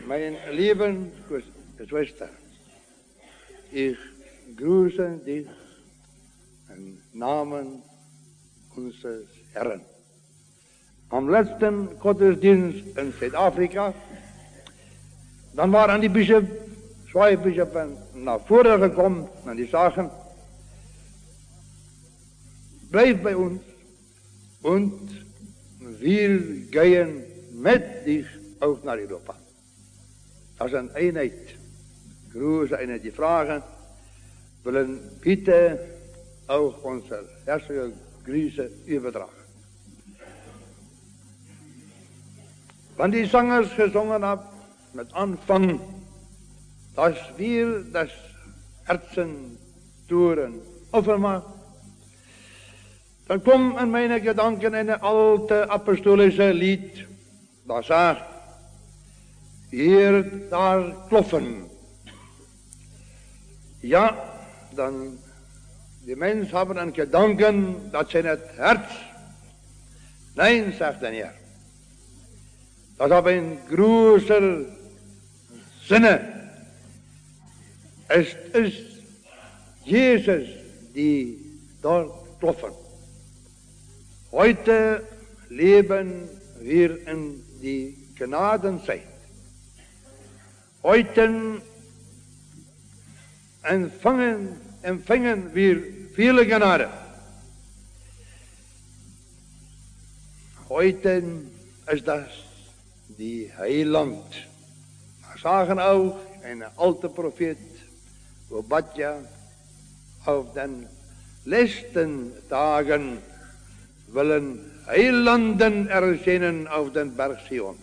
Mein lieben Geschwister, ich grüße dich im Namen unseres Herrn. Am letzten Gottesdienst in Zuid-Afrika, dann waren die zwei Bischöfe nach vorne gekommen und die sagen, bleib bei uns und wir gehen mit dich auch naar Europa. Dat is een eenheid. Große Einheit. Die Fragen willen bitte auch unsere herzliche Grüße übertragen. Wenn die Sänger gesungen haben, mit Anfang, dass wir das Herzen Türen offen machen, dann kommt in meine Gedanken eine alte apostolische Lied, das sagt, hier, daar kloppen. Ja, dann, die Menschen haben einen Gedanken, dat zijn het Herz. Nein, sagt der Herr. Das hat ein großer Sinne. Es ist Jesus, die dort klopfen. Heute leben wir in die Gnadenzeit. Heute empfangen wir viele Gnade. Heute ist das die Heiland. Wir sagen auch, ein alter Prophet, Obadja, auf den letzten Tagen willen Heilanden erscheinen auf den Berg Sion.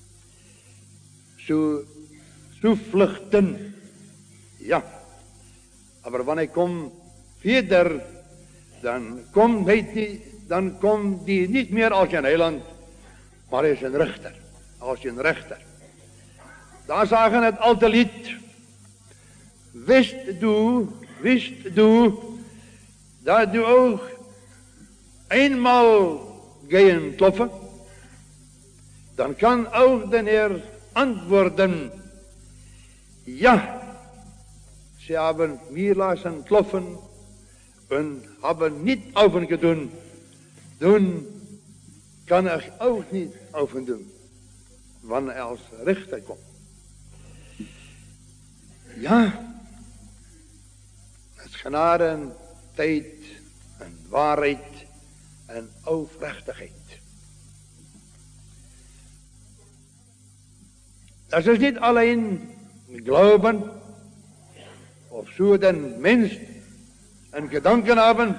Zu vluchten. Ja, aber wenn ich komme wieder, dan komt die niet meer als een heiland, maar als een rechter. Als een rechter. Daar zagen het alte lied. Wist du, dat du ook eenmaal gaan kloppen, dan kan ook de Heer antwoorden. Ja, ze hebben mir lassen klopfen en hebben niet open. Doen kan ik ook niet open doen, wanneer er als rechter komt. Ja, het genade, tijd en waarheid en oprechtheid. Dat is niet alleen geloven, of zo den mens een gedanken hebben.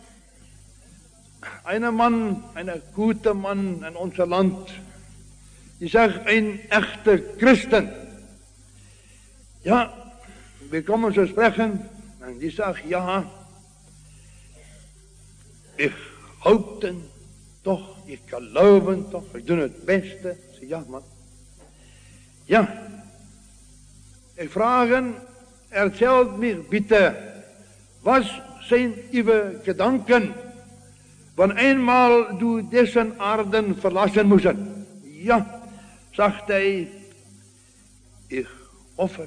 Een goede man in ons land, die zegt een echte christen. Ja, we komen zo spreken en die zegt ja, ik hoop toch, ik geloof toch, ik doe het beste. Ik zeg ja man. Ja, ik vraag erzählt mir bitte, was zijn uw gedanken, wanneer eenmaal du deze aarde verlassen moesten? Ja, zegt hij, ik offer.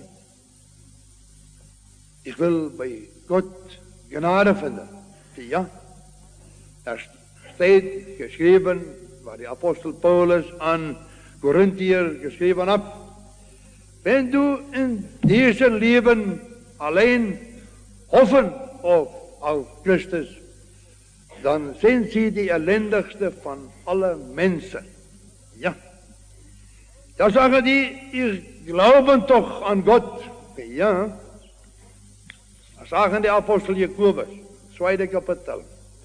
Ik wil bij God genade vinden. Ja, er staat geschreven, waar de apostel Paulus aan Corinthiër geschreven heeft. Wenn du in diesem Leben alleen hoffen auf Christus, dan zijn sie die ellendigste van alle mensen. Ja. Dan zeggen die, ich glauben toch aan God. Ja. Dan zeggen de apostel Jakobus, tweede kapitel.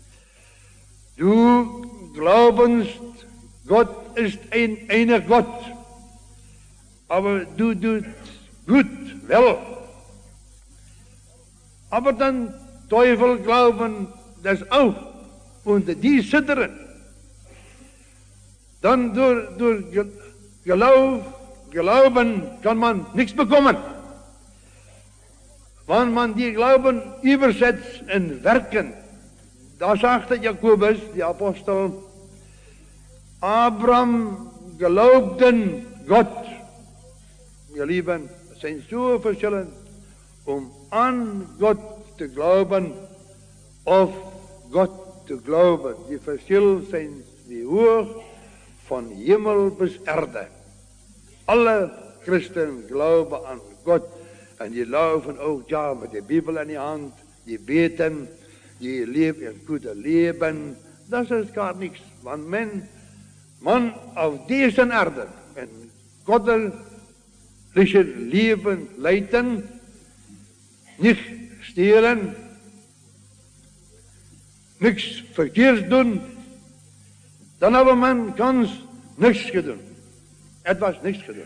Du glaubst, Gott ist ein einig Gott. Aber du doet gut, wel. Aber den Teufel glauben das auch. Und die zitteren. Dann durch Glauben kann man nichts bekommen. Wenn man die Glauben übersetzt in Werken, da sagte Jakobus, die Apostel, Abraham glaubte Gott. ihr Lieben, es zijn so verschillend, um an Gott te glauben, of Gott te glauben. Die verschil zijn wie hoog van hemel bis erde. Alle Christen geloven aan Gott en die geloven ook ja met de Bijbel in die hand, die beten, die leven een goede leven. Dat is gar niks, want man auf deze aarde en goddelijke leven leiden, niet stelen, niks verkeerd doen, dan hebben men kans niks gedaan. Het was niks gedaan.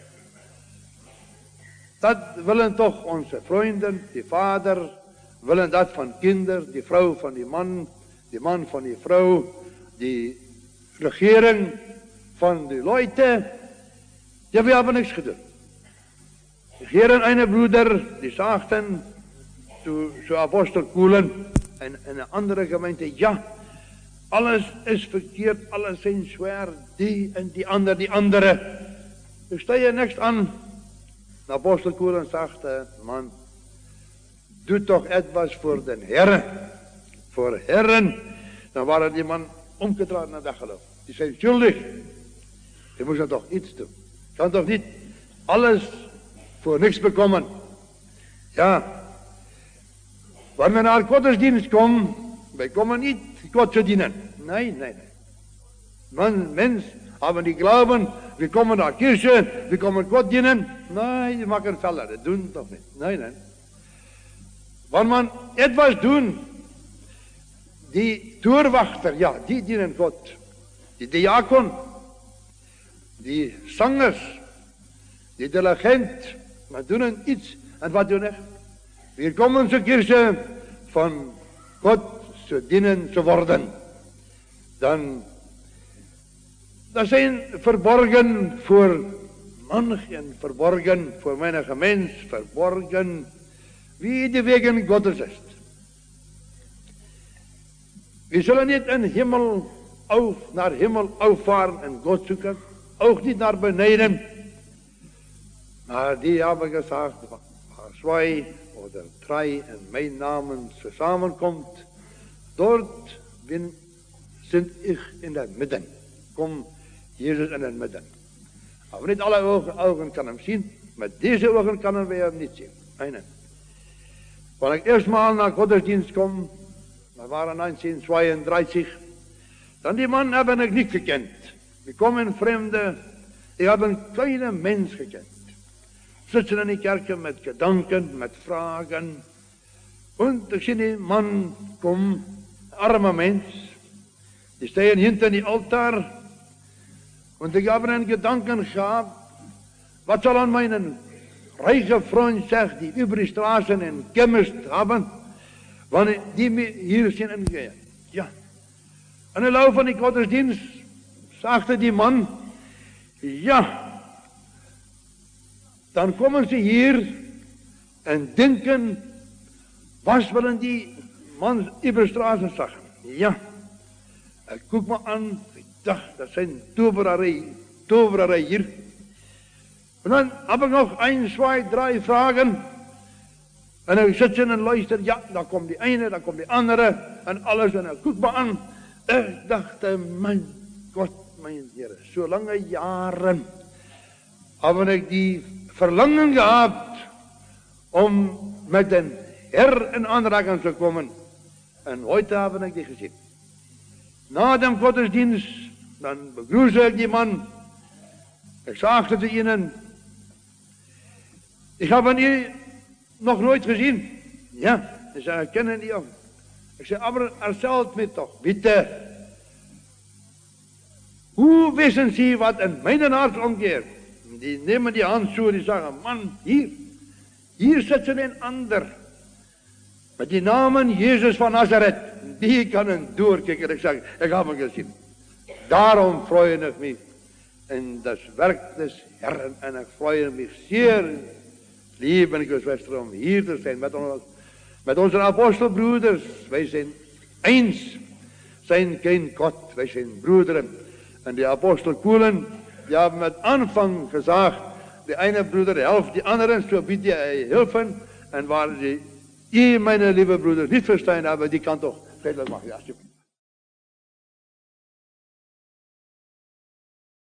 Dat willen toch onze vrienden, die vader, willen dat van kinderen, die vrouw van die man van die vrouw, die regering van die leute, die hebben niks gedaan. Ik hoorde een broeder, die zagen, zo apostel Koelen, en een andere gemeente, ja, alles is verkeerd, alles zijn zwaar, die en die andere. Dus sta je niks aan. De apostel Koelen zegt, man, doe toch etwas voor de Herren. Voor Herren, dan waren die man omgedraaid naar weggelopen. Die zijn schuldig. Die moesten toch iets doen. Kan toch niet alles voor niks bekomen. Ja. Wanneer we naar godsdienst komen, wij komen niet God te dienen. Nee. Mens hebben die glauben, we komen naar kirche, we komen God dienen. Nee, die maken feller, dat doen toch niet. Nee. Wanneer man etwas doen, die toerwachter, ja, die dienen God. Die diakon, die zangers, die diligent, maar doen iets. En wat doen we? We komen zur kirche van God te dienen te worden. Dan, dat zijn verborgen voor manch en verborgen voor menige mens, verborgen wie de wegen Gottes is. We zullen niet naar hemel aufvaren en God zoeken, ook niet naar beneden. Maar die hebben gezegd, als wij of drie in mijn naam samenkomt, dort ben ik in het midden. Kom Jezus in het midden. Maar niet alle ogen kan hem zien, met deze ogen kunnen we hem niet zien. Nee. Wanneer ik eerstmaal naar godsdienst kom, dat waren 1932, dan die man hebben ik niet gekend. We komen vreemde, ik heb een kleine mens gekend. Zitten in die kerken met gedanken, met vragen. En ik zie die man komen, arme mens. Die staan hinter die altaar. En ik heb een gedanken gehad. Wat zal aan mijn rijke vriend zeggen, die over de straßen en chemist hebben. Wanneer die me hier zien ingegaan. Ja. En in de loop van die godsdienst sagte die man, ja. Dan komen ze hier en denken, wat willen die man over de straßen zeggen? Ja. Ik kijk me aan, ik dacht, dat zijn toverarij hier. En dan heb ik nog 1, 2, 3 vragen. En dan zit ze en luister, ja, dan komt die ene, dan komt die andere, en alles, en dan kijk me aan. Ik dacht, mijn God, mijn Heer, zo lange jaren heb ik die verlangen gehad om met een Heer in aanraking te komen. En heute heb ik die gezien. Na de godsdienst, dan begroet ik die man. Ik sagte zu ihnen, ik heb ihn nog nooit gezien. Ja, ze zei, ik ken die ook. Ik zei, maar erzählt mir toch, bitte. Hoe wissen Sie, wat in mijn hart omgeht? Die nemen die hand zo, die zeggen, man, hier zit een ander. Met die namen Jezus van Nazareth, die kan een doorkijken. Ik zeg, ik heb hem gezien. Daarom freue ik me in das werk des Herrn. En ik freue me zeer, lieve geschwisteren, om hier te zijn met onze apostelbroeders. Wij zijn eens, zijn geen God, wij zijn broederen. En die apostel Koelen, die hebben met aanvang gezegd, die eine Bruder helft die anderen, so biedt hy helfen. En waar die, meine liebe Brüder, nicht verstehen, aber die kann doch redelijk machen, ja, alsjeblieft.